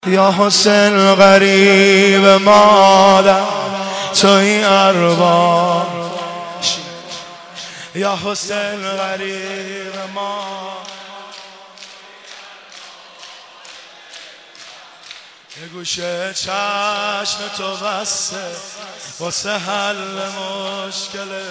یا حسین غریب مادر توی ارباب، یا حسین غریب مادر یه گوشه چشم تو بسته واسه حل مشکله،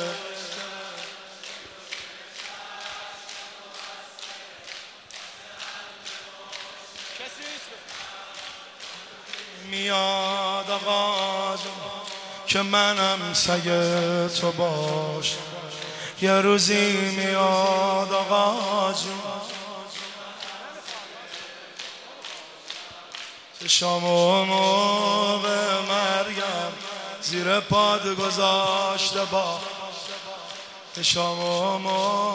میاد آقا جون که منم سگ تو باش، یه روزی میاد آقا جون چشام و موقع مرگم زیر پاد گذاشته با چشام و موقع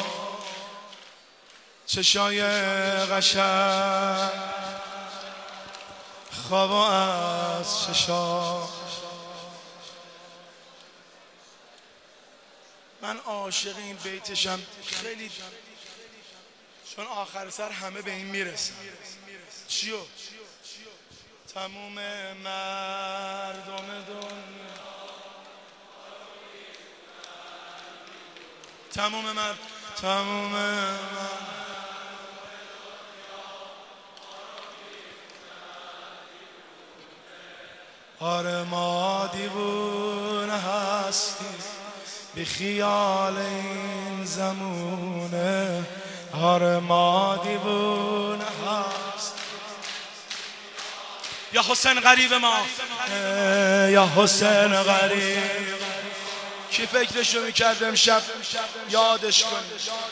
چشای قشنگ خواب از چشام. من عاشق این بیتشم خیلی، چون آخر سر همه به این میرسن. چیو؟ تموم مردم دنیا، تموم آره ما دیوونه هستیم بی خیال این زمونه، آره ما دیوونه هستیم. یا حسین غریب ما، یا حسین غریب، کی فکرشو میکرد امشب یادش کنی؟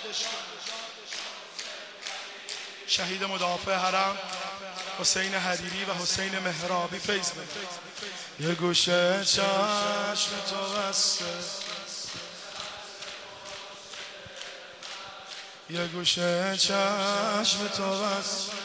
شهید مدافع حرم حسین حریری و حسین مهرابی فیض بده. یه گوشه چشم تو بسته، یه گوشه چشم تو بسته